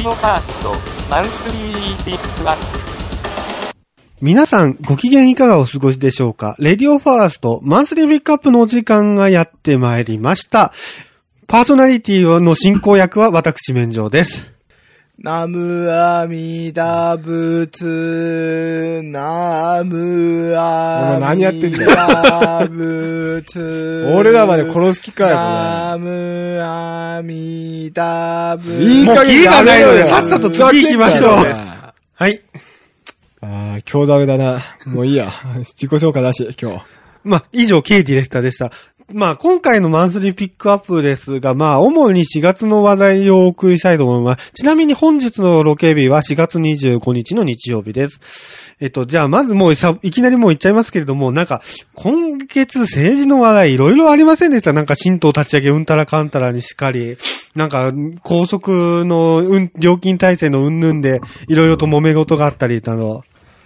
ディオファーストマンスリーピックアップ。 皆さんご機嫌いかがお過ごしでしょうか。レディオファーストマンスリーピックアップのお時間がやってまいりました。パーソナリティの進行役は私免状です。 ナムアミダ仏ナムアミダ仏俺らまで殺す気かよ。 ナムアミダ仏。 いい加減がないのでさっさと次行きましょう。はい。 今日ダメだな。もういいや。自己紹介だし、今日。 以上、K ディレクターでした。今回のマンスリーピックアップですが、主に4月の話題をお送りしたいと思います。ちなみに本日のロケ日は4月25日の日曜日です。じゃあまずもういきなりもう言っちゃいますけれども、今月政治の話題いろいろありませんでした。新党立ち上げうんたらかんたらにしかり、高速の料金体制の云々でいろいろと揉め事があったりなど。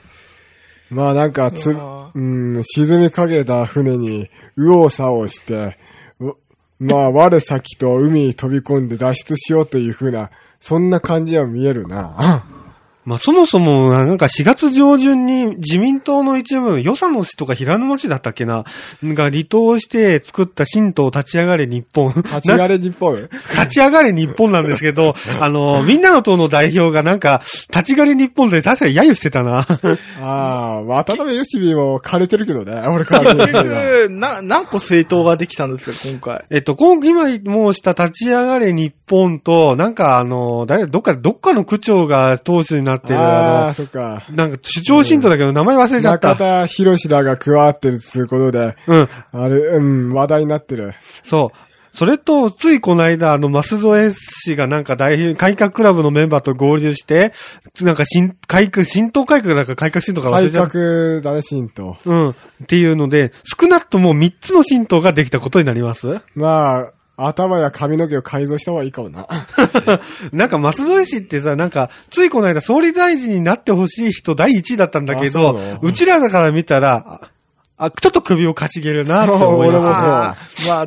沈みかけた船に右往左往して、我先と海に飛び込んで脱出しようという風な、そんな感じは見えるな。 そもそも4月上旬に自民党の一部、与謝野市とか平沼市だったっけな、が離党して作った新党立ち上がれ日本。 立ち上がれ日本立ち上がれ日本なんですけど、みんなの党の代表が立ち上がれ日本で確かに揶揄してたな。 渡辺義美も枯れてるけどね、俺から見て何個政党ができたんですか、今回。 今もうした立ち上がれ日本と、どっかの区長が党首になってるそっか。 主張新党だけど名前忘れちゃった。 中田博士らが加わってるっていうことで、話題になってる。 そう。それと、ついこの間、舛添氏が改革クラブのメンバーと合流して、新党改革改革新党か忘れちゃった。 改革だね、新党。 っていうので、少なくとも3つの新党ができたことになります。 頭や髪の毛を改造した方がいいかもな。 舛添氏ってさ、ついこの間総理大臣になってほしい人第1位だったんだけど、うちらだから見たら、ちょっと首をかしげるなって思います。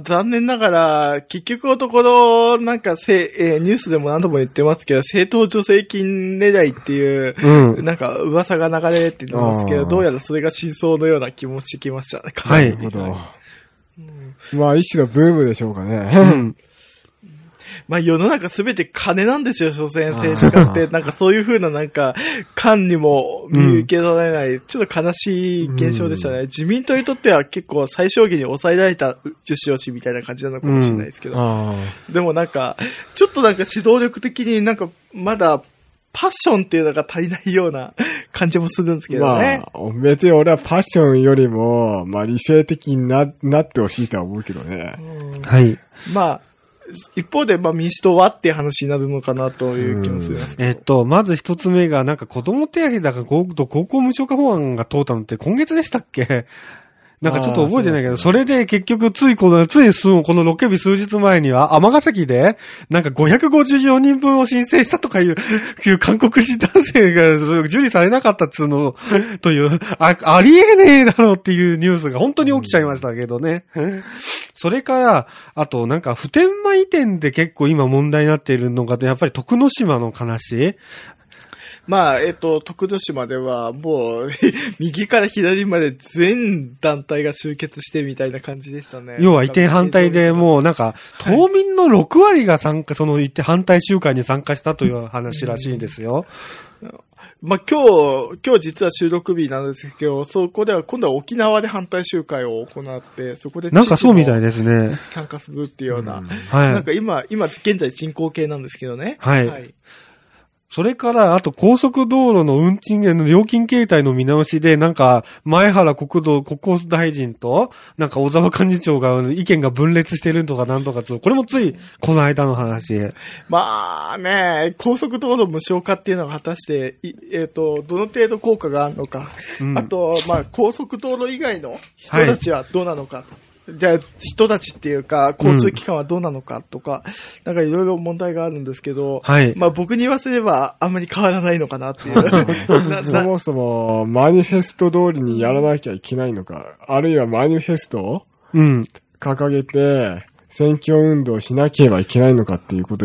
残念ながら、結局のところ、ニュースでも何度も言ってますけど、政党助成金狙いっていう、噂が流れてますけど、どうやらそれが真相のような気もしてきましたね。 はい。 なるほど。一種のブームでしょうかね。 世の中すべて金なんですよ、所詮政治家って。そういう風な官にも見受け取れない、ちょっと悲しい現象でしたね。自民党にとっては結構最小限に抑えられた受賞しみたいな感じなのかもしれないですけど。でもちょっと指導力的にまだ、パッションっていうのが足りないような感じもするんですけどね。 別に俺はパッションよりも、理性的になってほしいとは思うけどね。 はい。 一方で、民主党はっていう話になるのかなという気もするんですけど。 まず一つ目が、子供手当だか高校無償化法案が通ったのって今月でしたっけ？ちょっと覚えてないけど、それで結局このロケ日数日前には、尼崎で、554人分を申請したとかいう韓国人男性が受理されなかったっつうの、という、ありえねえだろうっていうニュースが本当に起きちゃいましたけどね。それから、あと普天間移転で結構今問題になっているのが、やっぱり徳之島の話。 徳之島ではもう右から左まで全団体が集結してみたいな感じでしたね。 要は移転反対でもう島民の6割がその移転反対集会に参加したという話らしいですよ。 今日実は収録日なんですけど、そこでは今度は沖縄で反対集会を行って、そこでそうみたいですね。 参加するっていうような。 はい。 今現在進行形なんですけどね。 はい。それから、あと高速道路の運賃の料金形態の見直しで、前原国交大臣と、小沢幹事長が意見が分裂してるとかなんとかこれもつい、この間の話。 高速道路無償化っていうのが果たして、どの程度効果があるのか。あと、高速道路以外の人たちはどうなのかと。じゃあ、人たちっていうか、交通機関はどうなのかとか、いろいろ問題があるんですけど、僕に言わせればあんまり変わらないのかなっていう。 そもそも、マニフェスト通りにやらなきゃいけないのか、あるいはマニフェストを掲げて、選挙運動しなければいけないのかっていうことに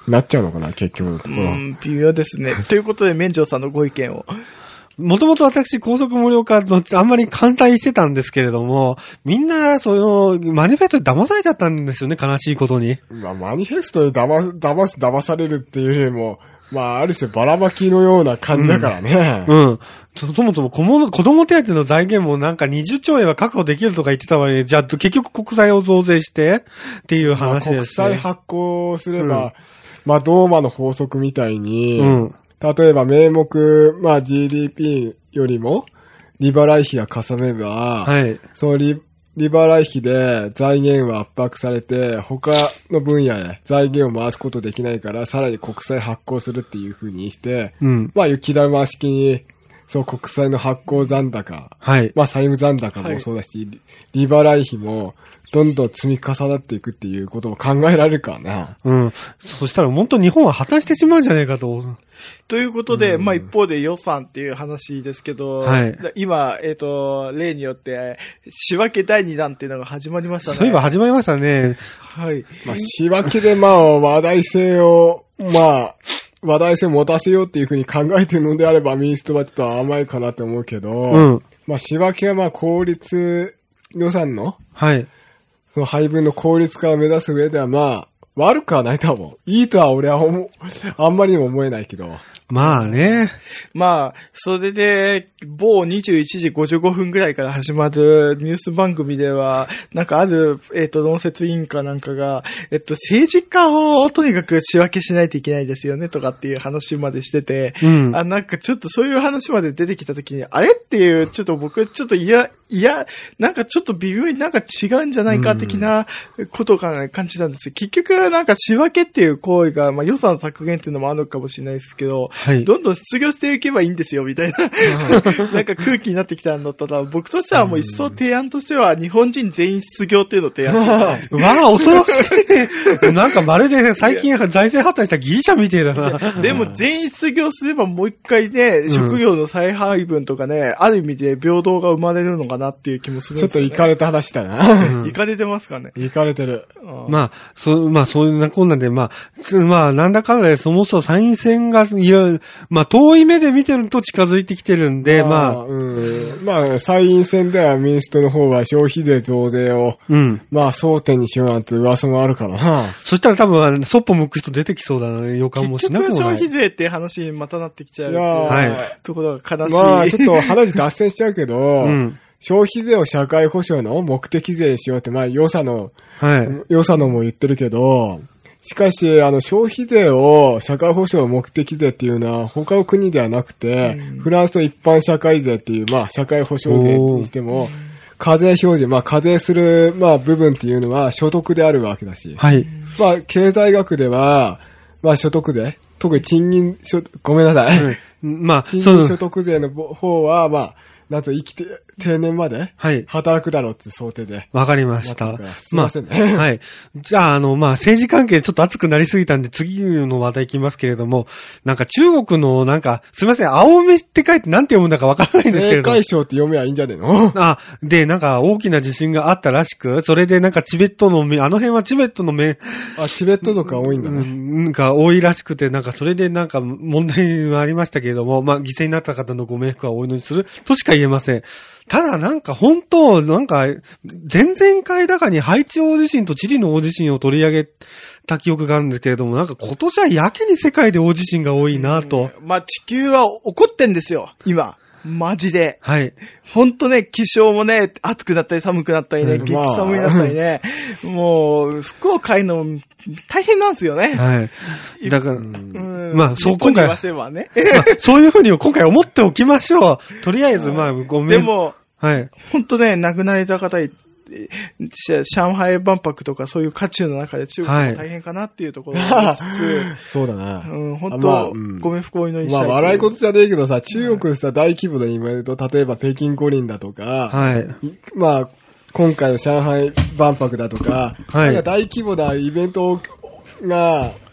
なっちゃうのかな、結局のところ。 微妙ですね。ということで、免除さんのご意見を。 もともと私、高速無料化のあんまり反対してたんですけれども、みんな、マニフェストで騙されちゃったんですよね、悲しいことに。 まあ、マニフェストで騙されるっていうよりも、まあ、ある種ばらまきのような感じだからね。 うん。そもそも子供手当の財源もなんか20兆円は確保できるとか言ってたわね。じゃあ結局国債を増税してっていう話ですね。 国債発行すれば、まあ、ドーマの法則みたいに、例えば名目、まあ GDP よりも、利払い費がかさめば、その利払い費で財源は圧迫されて、他の分野へ財源を回すことできないから、さらに国債発行するっていう風にして、まあ雪玉式に、そう国債の発行残高、まあ債務残高もそうだし、利払い費もどんどん積み重なっていくっていうことも考えられるからな。 そしたら本当日本は破綻してしまうんじゃないかと。 ということで、まあ一方で予算っていう話ですけど、今、例によって、仕分け第2弾っていうのが始まりましたね。 そういえば始まりましたね。 まあ仕分けでまあ話題性を持たせようっていうふうに考えてるのであれば、民主党はちょっと甘いかなと思うけど、まあ仕分けはまあ効率予算の、その配分の効率化を目指す上ではまあ、悪くはないと思う。いいとは俺はあんまりにも思えないけど。 まあね。 まあ、それで、某21時55分ぐらいから始まるニュース番組では、なんかある、論説委員かなんかが、政治家をとにかく仕分けしないといけないですよね、とかっていう話までしてて、なんかちょっとそういう話まで出てきたときに、あれっていう、ちょっと僕、ちょっとなんかちょっと微妙になんか違うんじゃないか的なことを感じたんですよ。結局なんか仕分けっていう行為が、まあ予算削減っていうのもあるのかもしれないですけど、どんどん失業していけばいいんですよ、みたいな、なんか空気になってきたんだったら、僕としてはもう一層提案としては、日本人全員失業っていうのを提案してわあ、恐ろしい。なんかまるで最近財政破綻したギリシャみてえだな。 でも全員失業すればもう一回ね、職業の再配分とかね、ある意味で平等が生まれるのかなっていう気もするんですよね。 ちょっとイカれた話だな。 イカれてますかね。 イカれてる。 まあ、そういうなこんなんで、まあ、なんだかんだでそもそも参院選が、まあ、遠い目で見てると近づいてきてるんで、まあ、参院選では民主党の方は消費税増税を、まあ、争点にしようなんて噂もあるからな。 そしたら多分、そっぽ向く人出てきそうだな、予感もしなくもない。 結局消費税って話にまたなってきちゃう。ところが悲しい。 まあ、ちょっと話脱線しちゃうけど、消費税を社会保障の目的税にしようって、まあ、良さのも言ってるけど、しかし、消費税を社会保障の目的税っていうのは他の国ではなくて、フランスの一般社会税っていう、まあ、社会保障税にしても、課税標準、まあ、課税する、まあ、部分っていうのは所得であるわけだし、まあ、経済学では、まあ、所得税、特に賃金ごめんなさい。まあ、賃金所得税の方は、まあ、なんと定年まで働くだろうって想定で。 わかりました。 すいませんね。 じゃあ、まあ、政治関係ちょっと熱くなりすぎたんで、次の話題いきますけれども、なんか中国のなんか、すいません、青梅って書いてなんて読むんだかわからないんですけれども。 青海省って読めばいいんじゃねえの？ で、なんか大きな地震があったらしく、それでなんかチベットのあの辺はチベットのチベットとか多いんだね。 なんか多いらしくて、なんかそれでなんか問題はありましたけれども、まあ、犠牲になった方のご冥福はお祈りするとしか言えません。ただなんか本当、なんか、前々回だかにハイチ大地震とチリの大地震を取り上げた記憶があるんですけれども、なんか今年はやけに世界で大地震が多いなと。 まあ地球は怒ってんですよ、今。マジで。ほんとね、気象もね、暑くなったり寒くなったりね、激寒になったりね、もう、服を買うの大変なんですよね。 だから、まあ、今回、そういうふうに今回思っておきましょう。とりあえず、まあ、ごめん。 でも、ほんとね、亡くなられた方上海万博とかそういう渦中の中で中国も大変かなっていうところがありつつ、 そうだな。 本当、ご冥福をお祈りしたい。 まあ、笑い事じゃねえけどさ、中国でさ、大規模なイベント、例えば北京五輪だとか、まあ、今回の上海万博だとか、なんか大規模なイベントが、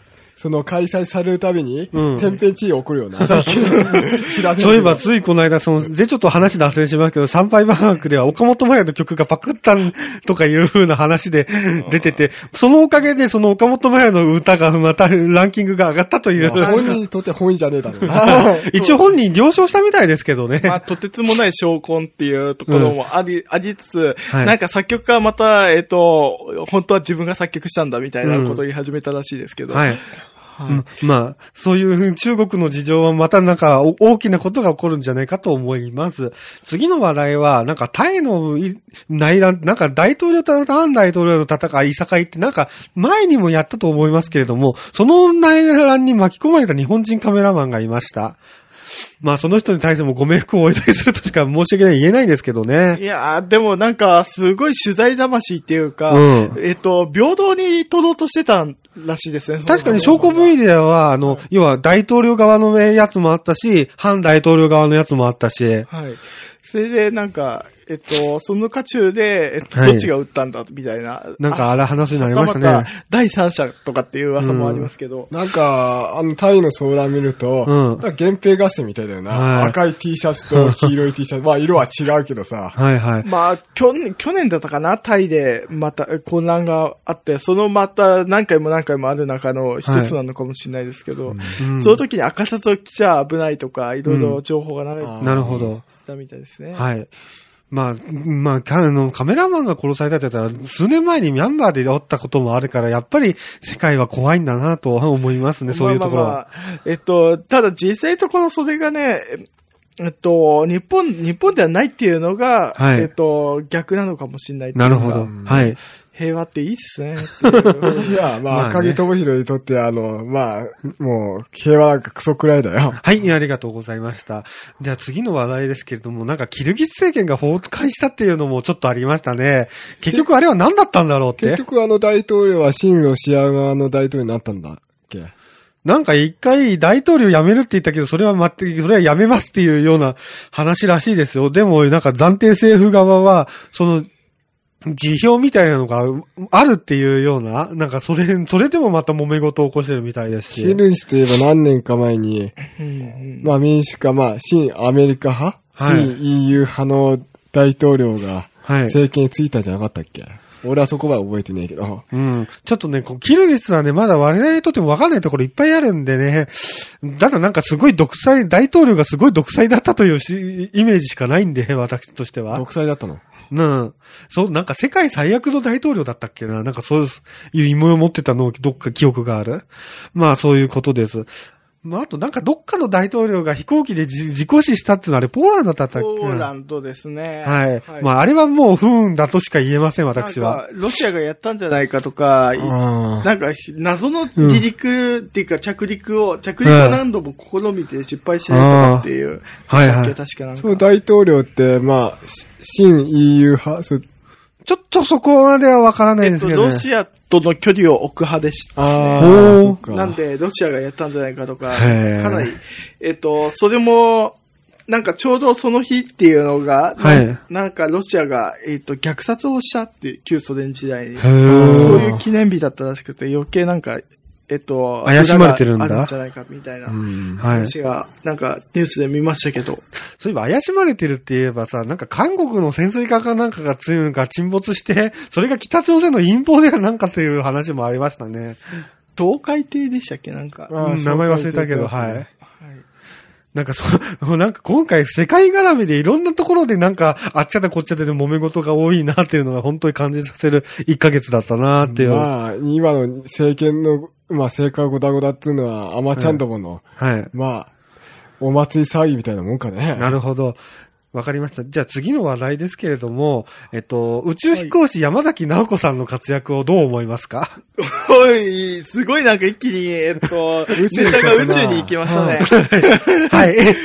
その開催されるたびに、天変地異起こるよな。最近。 そういえば、ついこの間、ちょっと話脱線しますけど、参拝バークでは岡本真也の曲がパクったんとかいう風な話で出てて、そのおかげでその岡本真也の歌がまたランキングが上がったという。 本人にとって本意じゃねえだろうな。一応本人了承したみたいですけどね。 まあ、とてつもない証拠っていうところもありつつ、なんか作曲家はまた、本当は自分が作曲したんだみたいなことを言い始めたらしいですけど。 はい。まあ、そういう中国の事情はまたなんか大きなことが起こるんじゃないかと思います。次の話題は、なんかタイの内乱、なんか大統領と反大統領の戦い、いさかいってなんか前にもやったと思いますけれども、その内乱に巻き込まれた日本人カメラマンがいました。まあその人に対してもご冥福をお祈りするとしか申し訳ない言えないんですけどね。 いやー、でもなんかすごい取材魂っていうか、平等に取ろうとしてたらしいですね。 確かに証拠 V では、要は大統領側のやつもあったし、反大統領側のやつもあったし。 はい。それでなんか、その渦中で、どっちが撃ったんだ、みたいな。 なんかあら話になりましたね。 また第三者とかっていう噂もありますけど。 なんか、タイの騒乱見ると、源平合戦みたいだよな。赤い T シャツと黄色い T シャツ。まあ色は違うけどさ。 はいはい。 まあ、去年だったかな、タイでまた混乱があって、そのまた何回もある中の一つなのかもしれないですけど、その時に赤シャツを着ちゃ危ないとか、いろいろ情報が流れてなるほど。 したみたいですね。 はい。まあ、カメラマンが殺されたって言ったら、数年前にミャンマーで起ったこともあるから、やっぱり世界は怖いんだなと思いますね、そういうところは。 ただ実際ところそれがね、日本ではないっていうのが、逆なのかもしれない。 なるほど。はい。 平和っていいですね。 いや、まあ、赤木智弘にとってまあ、もう、平和なんかクソくらいだよ。 はい、ありがとうございました。じゃあ次の話題ですけれども、なんかキルギス政権が崩壊したっていうのもちょっとありましたね。結局あれは何だったんだろうって。 結局大統領は親ロシア側の大統領になったんだっけ？ なんか一回大統領辞めるって言ったけど、それは辞めますっていうような話らしいですよ。でもなんか暫定政府側は、辞表みたいなのがあるっていうような、なんかそれでもまた揉め事を起こしてるみたいですし。 キルギスといえば何年か前に、まあ民主化、まあ親アメリカ派、親 EU 派の大統領が政権についたんじゃなかったっけ？俺はそこまで覚えてねえけど。 ちょっとね、キルギスはね、まだ我々にとっても分かんないところいっぱいあるんでね。ただなんかすごい大統領がすごい独裁だったというイメージしかないんで、私としては。 独裁だったの？ そう、なんか世界最悪の大統領だったっけな。なんかそういう意味を持ってたのをどっか記憶がある。まあそういうことです。まああとなんかどっかの大統領が飛行機で自己死したっていうのはあれポーランドだったっけ？ ポーランドですね。 はい。まああれはもう不運だとしか言えません、私は。 なんかロシアがやったんじゃないかとか、なんか謎の離陸っていうか着陸を何度も試みて失敗してるとかっていう。はいはい。確かなんか。 そう大統領って、まあ、親 EU 派、 ちょっとそこまではわからないですけどね。 ロシアとの距離を置く派でした。 そっか。 なんで、ロシアがやったんじゃないかとか、かなり、それも、なんかちょうどその日っていうのが、なんかロシアが、虐殺をしたって、旧ソ連時代に。そういう記念日だったらしくて、余計なんか、 怪しまれてるんだ。 あるんじゃないかみたいな話が、なんかニュースで見ましたけど。 そういえば怪しまれてるって言えばさ、なんか韓国の潜水艦かなんかが沈没して、それが北朝鮮の陰謀でかなんかっていう話もありましたね。 東海艇でしたっけなんか。 名前忘れたけど、はい。なんかなんか今回世界絡みでいろんなところでなんかあっちゃだこっちゃで揉め事が多いなっていうのが本当に感じさせる1ヶ月だったなっていう。 まあ、今の政権の、まあ政界ゴダゴダっていうのはアマちゃんどもの、まあ、お祭り騒ぎみたいなもんかね。 なるほど。わかりました。じゃあ次の話題ですけれども、宇宙飛行士山崎直子さんの活躍をどう思いますか？ おい、すごいなんか一気に、ネタが宇宙に行きましたね。 はい。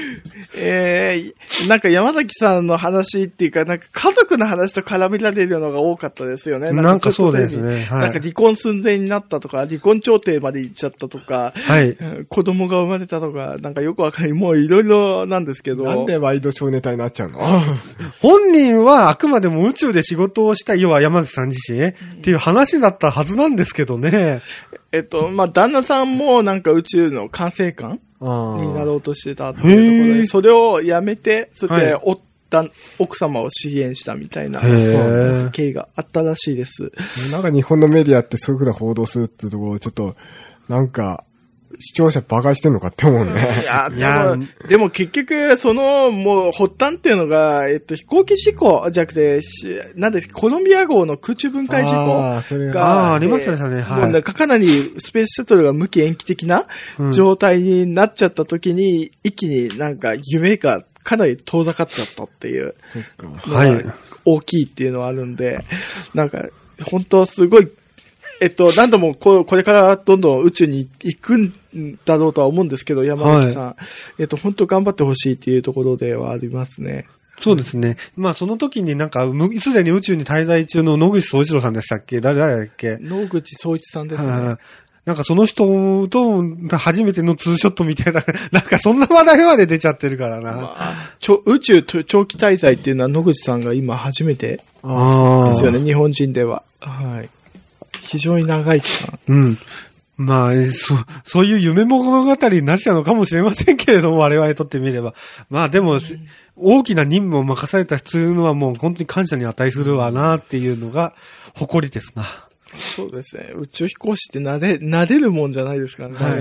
なんか山崎さんの話っていうか、なんか家族の話と絡められるのが多かったですよね。 なんかそうですね。はい。 なんか離婚寸前になったとか、離婚調停まで行っちゃったとか、 はい。 子供が生まれたとか、なんかよくわかんない。もういろいろなんですけど。 なんでワイドショーネタになっちゃうの？ 本人はあくまでも宇宙で仕事をしたい、要は山崎さん自身、っていう話だったはずなんですけどね。 まあ、旦那さんもなんか宇宙の管制官になろうとしてたっていうところで、それをやめて、それで、奥様を支援したみたいな、経緯があったらしいです。 なんか日本のメディアってそういう風な報道するっていうところをちょっと、なんか、視聴者馬鹿してんのかって思うね。 いや、でも結局、もう、発端っていうのが、飛行機事故じゃなくて、なんですコロンビア号の空中分解事故が、 ありましたね、はい。 もうかなりスペースシャトルが無期延期的な状態になっちゃった時に、一気になんか夢がかなり遠ざかっちゃったっていう、 はい。 大きいっていうのはあるんで、なんか、本当すごい、何度もこれからどんどん宇宙に行くんだろうとは思うんですけど、山崎さん。はい、本当頑張ってほしいっていうところではありますね。 そうですね。まあその時になんか、すでに宇宙に滞在中の野口聡一郎さんでしたっけ？誰だっけ？ 野口聡一さんですね。 なんかその人と初めてのツーショットみたいな、なんかそんな話題まで出ちゃってるからな。まあ、宇宙長期滞在っていうのは野口さんが今初めてですよね、日本人では。はい。非常に長い期間。 うん。まあ、そういう夢物語になっちゃうのかもしれませんけれども、我々にとってみれば。まあでも、大きな任務を任された人というのはもう本当に感謝に値するわなっていうのが誇りですな。 そうですね。宇宙飛行士って撫でるもんじゃないですからね。はい、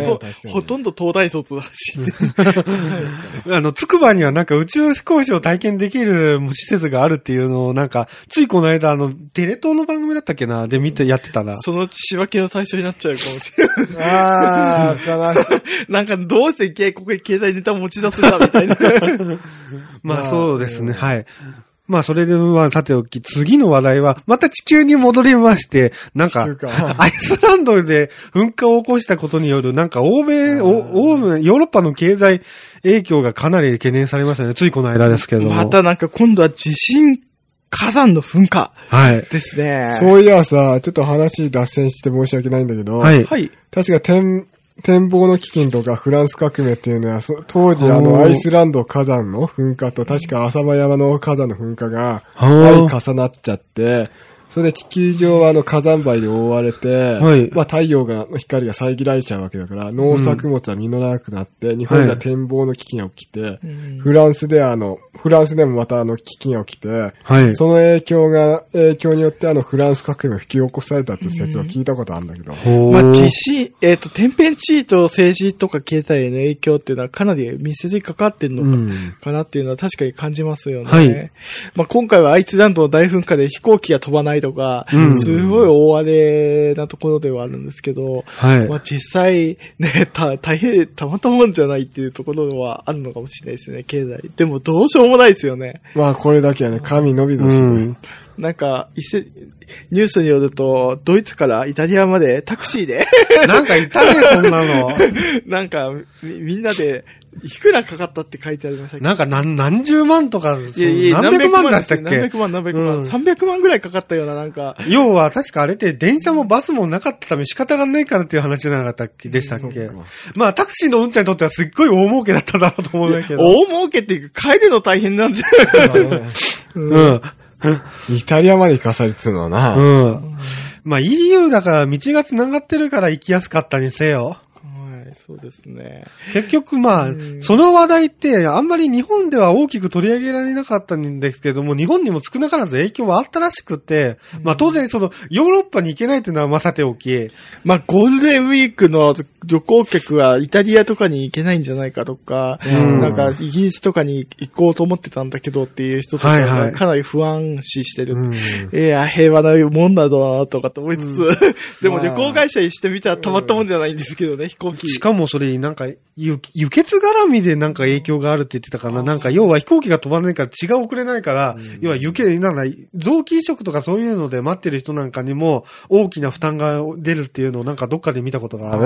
ほとんど東大卒だし、ね。 つくばにはなんか宇宙飛行士を体験できる施設があるっていうのをなんか、ついこの間テレ東の番組だったっけなで見てやってたな。 その仕分けの対象になっちゃうかもしれない。 ああ、 なんかどうしてここに携帯ネタ持ち出せたみたいな。 まあそうですね、はい。まあそれではさておき、次の話題は、また地球に戻りまして、なんか、アイスランドで噴火を起こしたことによる、なんかヨーロッパの経済影響がかなり懸念されましたね。ついこの間ですけども。 またなんか今度は地震、火山の噴火。はい。ですね。 そういやさ、ちょっと話脱線して申し訳ないんだけど。 はい。 確か展望の飢饉とかフランス革命っていうのは、当時アイスランド火山の噴火と確か浅間山の火山の噴火が相重なっちゃって、それで地球上は火山灰で覆われて、はい、まあ太陽の光が遮られちゃうわけだから、農作物は実らなくなって、日本では展望の危機が起きて、フランスでもまた危機が起きて、はい、その影響によってフランス革命を引き起こされたって説を聞いたことあるんだけど。 まあ地震、天変地異と政治とか経済への影響っていうのはかなり密接に関わってるのかなっていうのは確かに感じますよね。はい、まあ今回はアイスランドの大噴火で飛行機が飛ばないとか、すごい大荒れなところではあるんですけど、はい、まあ実際ね、大変たまったもんじゃないっていうところはあるのかもしれないですね、経済。でもどうしようもないですよね。 まあこれだけはね、神のびのしね。 なんか、ニュースによると、ドイツからイタリアまでタクシーで。 なんかいたね、そんなの。 なんか、みんなで、いくらかかったって書いてありましたっけ？ なんか何十万とか、何百万だったっけ？ 何百万、300万ぐらいかかったような、なんか。 要は、確かあれって電車もバスもなかったため仕方がないからっていう話じゃなかったっけでしたっけ？まあ、タクシーの運賃にとってはすっごい大儲けだっただろうと思うんだけど。 大儲けっていうか、帰るの大変なんじゃないかな。 イタリアまで行かされてるのはな。 まあ EU だから道が繋がってるから行きやすかったにせよ。 そうですね。 結局まあ、その話題ってあんまり日本では大きく取り上げられなかったんですけども、日本にも少なからず影響はあったらしくて、まあ当然ヨーロッパに行けないっていうのはまあさておき。 まあゴールデンウィークの旅行客はイタリアとかに行けないんじゃないかとか、なんかイギリスとかに行こうと思ってたんだけどっていう人とかがかなり不安視してる。いや、平和なもんだなとかと思いつつ、でも旅行会社にしてみたらたまったもんじゃないんですけどね、飛行機。 しかもそれになんか、輸血絡みでなんか影響があるって言ってたかな。なんか要は飛行機が飛ばないから血が送れないから、要は臓器移植とかそういうので待ってる人なんかにも大きな負担が出るっていうのをなんかどっかで見たことがある。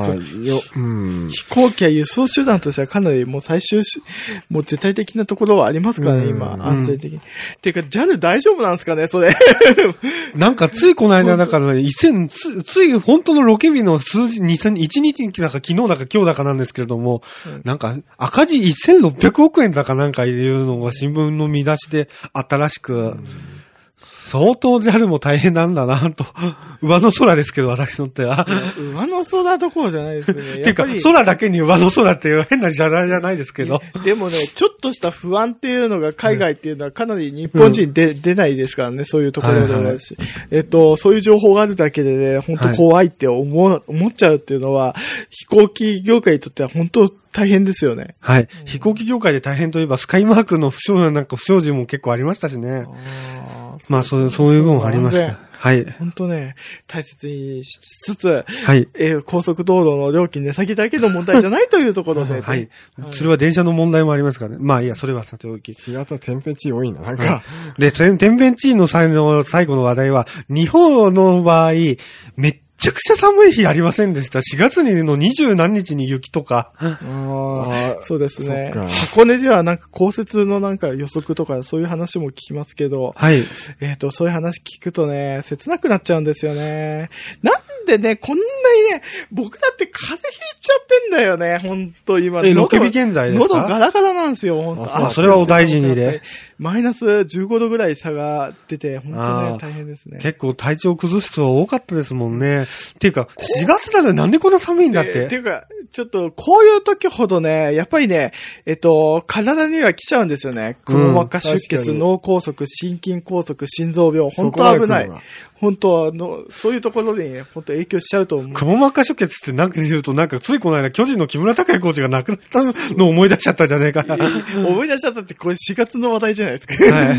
まあ、 飛行機や輸送手段としてはかなりもうもう絶対的なところはありますからね、今、安全的に。てか、JAL 大丈夫なんですかね、それ。 なんか、ついこの間、だから、つい本当のロケ日の数字、1日だか昨日だか今日だかなんですけれども、なんか、赤字1600億円だかなんかいうのが新聞の見出しであったらしく、相当JALも大変なんだなと。上の空ですけど、私のっては。 上の空どころじゃないですね。 っていうか、空だけに上の空っていう変なじゃないですけど。 でもね、ちょっとした不安っていうのが海外っていうのはかなり日本人出ないですからね、そういうところではし。そういう情報があるだけでね、本当怖いって思っちゃうっていうのは、飛行機業界にとっては本当大変ですよね。 はい。飛行機業界で大変といえば、スカイマークの不祥事も結構ありましたしね。まあ、そういうのもありました。はい。 本当ね、大切にしつつ、 はい。 高速道路の料金値下げだけの問題じゃないというところで、 はい。それは電車の問題もありますからね。まあいいや、それはさておき。 4月は天変地異多いな、なんか。 で、天変地異の最後の話題は、日本の場合、めっちゃくちゃ寒い日ありませんでした。4月の20何日に雪とか。 そうですね。箱根ではなんか降雪のなんか予測とかそういう話も聞きますけど。 はい。 そういう話聞くとね、切なくなっちゃうんですよね。なんでね、こんなにね、僕だって風邪ひいちゃってんだよね、ほんと今。 ロケ日現在ですか？ 喉ガラガラなんですよ、ほんと。 それはお大事にで。 マイナス15度ぐらい差が出て、ほんとね、大変ですね。 結構体調崩す人は多かったですもんね。っていうか、4月なのになんでこんな寒いんだって。 っていうか、ちょっと、こういう時ほどね、やっぱりね、体には来ちゃうんですよね。くも膜下出血、脳梗塞、心筋梗塞、心臓病、本当危ない。本当そういうところに、本当影響しちゃうと思う。 くも膜下出血ってなんか言うと、なんかついこの間、巨人の木村拓哉コーチが亡くなったのを思い出しちゃったじゃねえかな。 思い出しちゃったって、これ4月の話題じゃないですか。はい。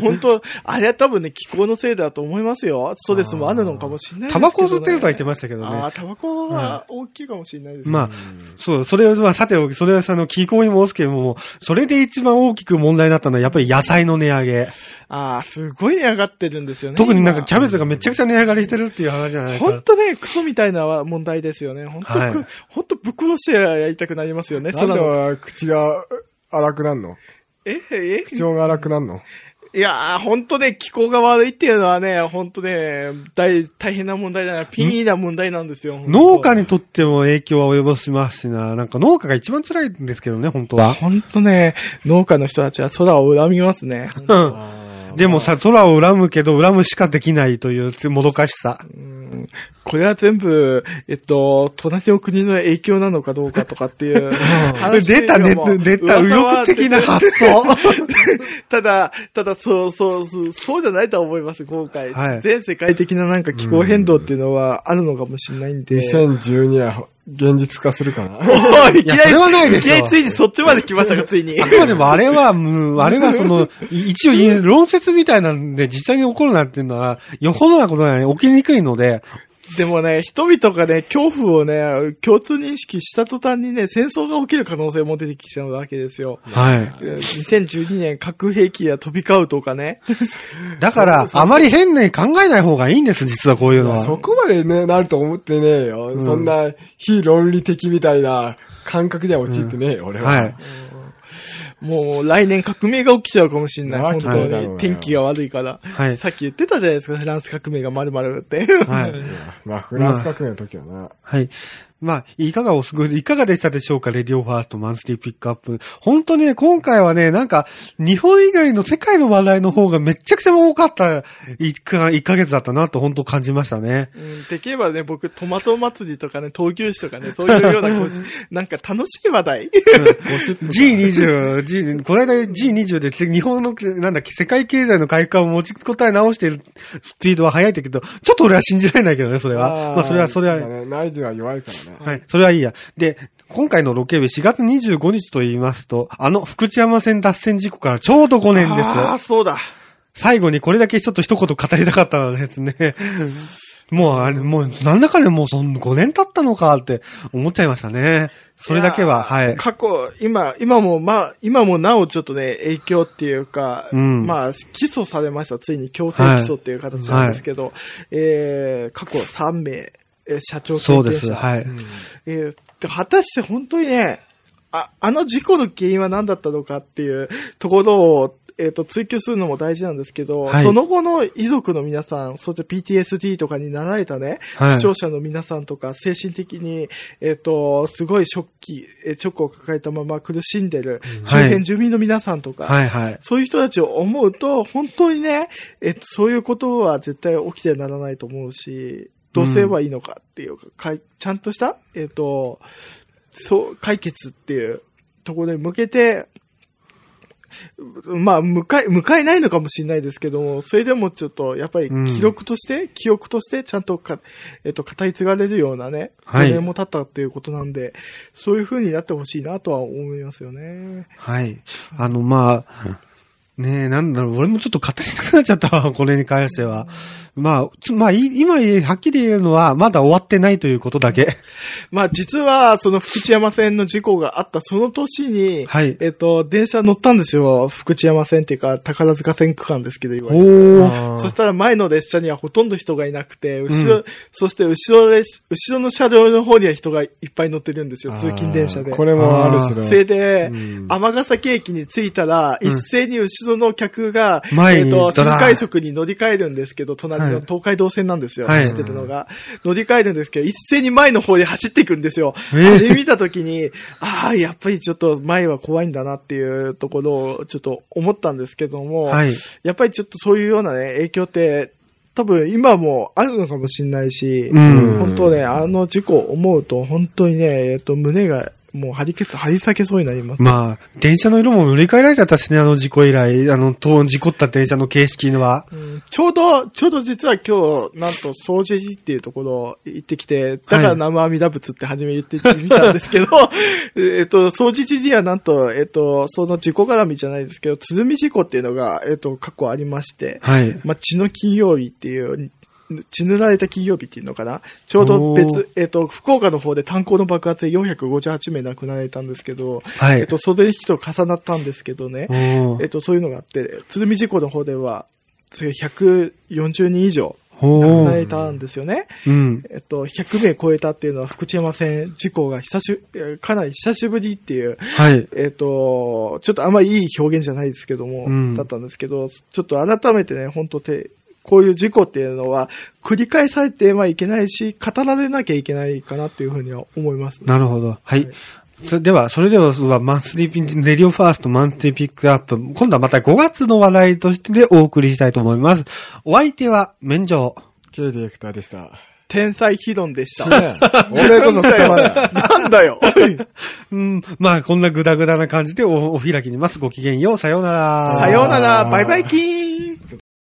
本当、あれは多分ね、気候のせいだと思いますよ。ストレスもあるのかもしれないですけど、ね。 タバコを吸ってるとは言ってましたけどね。 タバコは大きいかもしれないですね。 まあ、そう、それはさておき、それは気候にもすけども、それで一番大きく問題になったのはやっぱり野菜の値上げ。 すごい値上がってるんですよね。 特になんかキャベツがめちゃくちゃ値上がりしてるっていう話じゃないですか。 本当ね、クソみたいな問題ですよね。本当ぶっ殺してやりたくなりますよね。 なんで口が荒くなるの？口調が荒くなるの？ いやー、ほんとね、気候が悪いっていうのはね、ほんとね、大変な問題だな。ピンな問題なんですよ。 農家にとっても影響は及ぼしますしな。なんか農家が一番辛いんですけどね、本当は。 ほんとね、農家の人たちは空を恨みますね。 でもさ、空を恨むけど、恨むしかできないというもどかしさ。 これは全部、隣の国の影響なのかどうかとかっていう話。 出た、右翼的な発想。 ただ、そうじゃないと思います、今回。はい、全世界的ななんか気候変動っていうのはあるのかもしれないんで。 2012は現実化するかな。 いきなり、 それはないでしょ。 ついにそっちまで来ましたか、ついに。 あくまでもあれは一応論説みたいなんで実際に起こるなんていうのは、よほどなことが起きにくいので、 でもね、人々がね、恐怖をね、共通認識した途端にね、戦争が起きる可能性も出てきちゃうわけですよ。 はい。 2012年核兵器が飛び交うとかね。 だから、あまり変に考えない方がいいんです、実はこういうのは。 そこまでね、なると思ってねえよ。そんな非論理的みたいな感覚には陥ってねえよ、俺は。はい。 もう来年革命が起きちゃうかもしれない。本当に天気が悪いから。はい。さっき言ってたじゃないですか、フランス革命が丸々って。はい。 まあ、フランス革命の時はな。 はい。まあ、いかがでしたでしょうか、レディオファーストマンスリーピックアップ。本当にね、今回はね、なんか、日本以外の世界の話題の方がめちゃくちゃ多かった1ヶ月だったなと本当感じましたね。 できればね、僕、トマト祭りとかね、闘牛士とかね、そういうようななんか楽しい話題。 G20、この間 G20 で日本の、世界経済の改革を持ちこたえ直しているスピードは速いんだけど、ちょっと俺は信じられないけどね、それは。まあ、それは。 内需が弱いからね。 はい。それはいいや。で、今回のロケ日4月25日と言いますと、福知山線脱線事故からちょうど5年です。 そうだ。 最後にこれだけちょっと一言語りたかったのですね。もう、なんだかでもう5年経ったのかって思っちゃいましたね。それだけは、はい。 過去、今もなおちょっとね、影響っていうか、まあ、起訴されました。ついに強制起訴っていう形なんですけど、過去3名、 社長経験者。 そうです。はい。 果たして本当にね、あの事故の原因は何だったのかっていうところを、追求するのも大事なんですけど、はい、その後の遺族の皆さん、そして PTSD とかになられたね、はい、視聴者の皆さんとか、精神的に、すごいショックを抱えたまま苦しんでる、周辺住民の皆さんとか、はいはいはい、そういう人たちを思うと、本当にね、そういうことは絶対起きてならないと思うし、どうすればいいのかっていうか、ちゃんとした、解決っていうところに向けて、まあ、向かいないのかもしれないですけども、それでもちょっと、やっぱり記録として、記憶として、ちゃんと語り継がれるようなね、5年も経ったっていうことなんで、そういう風になってほしいなとは思いますよね。 はい。まあ、ねえ、なんだろう、俺もちょっと語りたくなっちゃったわ、これに関しては。まあ、今はっきり言えるのは、まだ終わってないということだけ。 まあ、実は、その福知山線の事故があったその年に、はい。電車乗ったんですよ。福知山線っていうか、宝塚線区間ですけど、いわゆる。そしたら前の列車にはほとんど人がいなくて、そして後ろの車両の方には人がいっぱい乗ってるんですよ、通勤電車で。 これもあるしね。 それで、尼崎駅に着いたら、一斉に後ろの客が、新快速に乗り換えるんですけど、隣の東海道線なんですよ、はい、走ってるのが。乗り換えるんですけど、一斉に前の方で走っていくんですよ。あれ見たときに、やっぱりちょっと前は怖いんだなっていうところをちょっと思ったんですけども、はい、やっぱりちょっとそういうようなね、影響って、多分今もあるのかもしれないし、本当ね、あの事故を思うと本当にね、胸がもう張り裂けそうになります。 まあ、電車の色も塗り替えられちゃったしね、あの事故以来、事故った電車の形式は。 ちょうど実は今日、なんと、掃除寺っていうところ行ってきて、だから生阿弥陀仏って初め言ってみたんですけど、掃除寺にはなんと、その事故絡みじゃないですけど、鶴見事故っていうのが、過去ありまして、はい。まあ、血の金曜日っていう、血塗られた金曜日っていうのかな、ちょうど福岡の方で炭鉱の爆発で458名亡くなられたんですけど、はい。それ日と重なったんですけどね、そういうのがあって、鶴見事故の方では、140人以上、亡くなられたんですよね。100名超えたっていうのは福知山線事故がかなり久しぶりっていう、はい。ちょっとあんまりいい表現じゃないですけども、だったんですけど、ちょっと改めてね、本当こういう事故っていうのは繰り返されてはいけないし、語られなきゃいけないかなというふうには思います、ね。 なるほど。はい。それではマンスリーレディオファーストマンスリーピックアップ。今度はまた5月の話題としてでお送りしたいと思います。お相手は、免状。 K ディレクターでした。 天才ヒドンでした。 俺こそ言葉だ。 なんだよ。 まあ、こんなグダグダな感じでお開きにます。ごきげんよう。さようなら。 さようなら。バイバイキーン。